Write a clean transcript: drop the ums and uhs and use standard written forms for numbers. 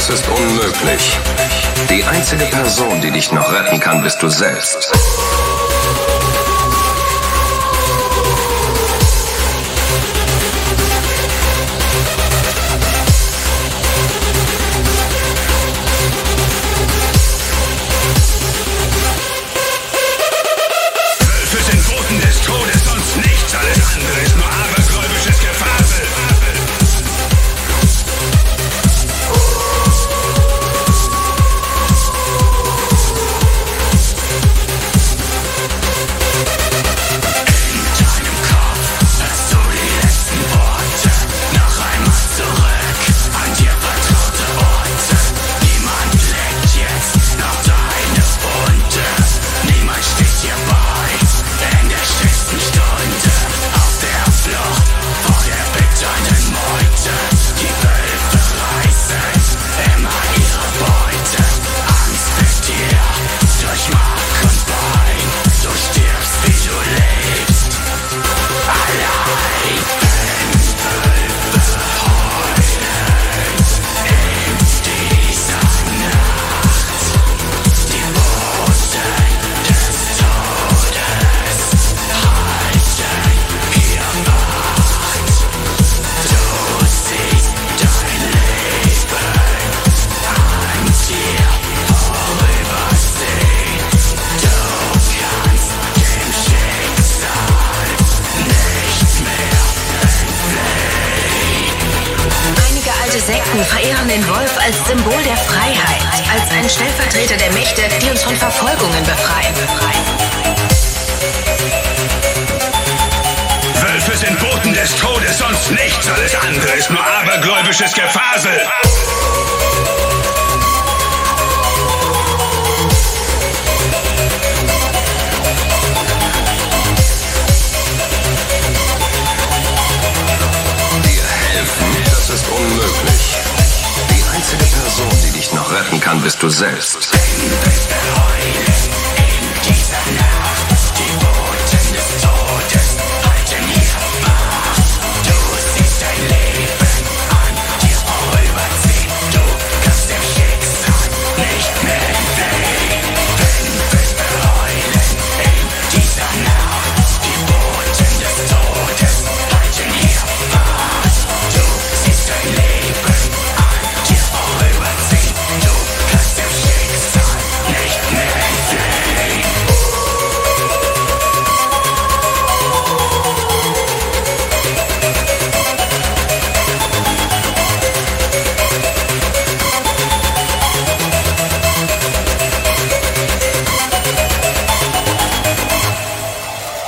Das ist unmöglich. Die einzige Person, die dich noch retten kann, bist du selbst. Wölfe sind Boten des Todes, sonst nichts. Alles andere ist nur abergläubisches Gefasel. Sekten verehren den Wolf als Symbol der Freiheit, als einen Stellvertreter der Mächte, die uns von Verfolgungen befreien. Wölfe sind Boten des Todes, sonst nichts. Alles andere ist nur abergläubisches Gefasel. Das ist unmöglich. Die einzige Person, die dich noch retten kann, bist du selbst. In dieser Nacht.